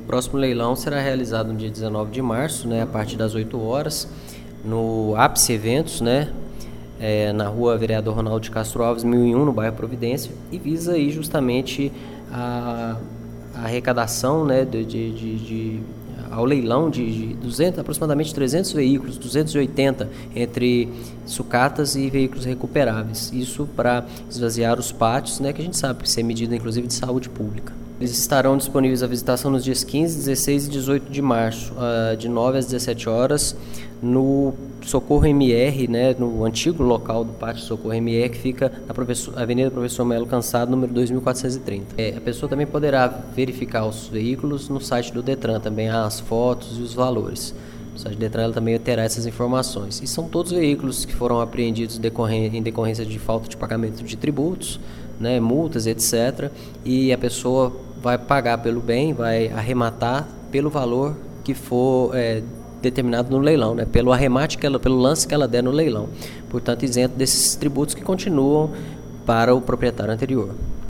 próximo leilão será realizado no dia 19 de março, né, a partir das 8 horas, no Ápice Eventos, né, na rua Vereador Ronaldo de Castro Alves, 1001, no bairro Providência, e visa aí justamente a arrecadação, né, ao leilão de 200, aproximadamente 300 veículos, 280 entre sucatas e veículos recuperáveis. Isso para esvaziar os pátios, né, que a gente sabe que isso é medida inclusive de saúde pública. Eles estarão disponíveis à visitação nos dias 15, 16 e 18 de março, de 9 às 17 horas, no Socorro MR, né, no antigo local do Pátio Socorro MR, que fica na Avenida Professor Melo Cansado, número 2430. A pessoa também poderá verificar os veículos no site do Detran, também as fotos e os valores. No site do Detran ela também terá essas informações. E são todos veículos que foram apreendidos em decorrência de falta de pagamento de tributos, né, multas, etc. E a pessoa vai pagar pelo bem, vai arrematar pelo valor que for determinado no leilão, né, pelo arremate pelo lance que ela der no leilão. Portanto, isento desses tributos que continuam para o proprietário anterior.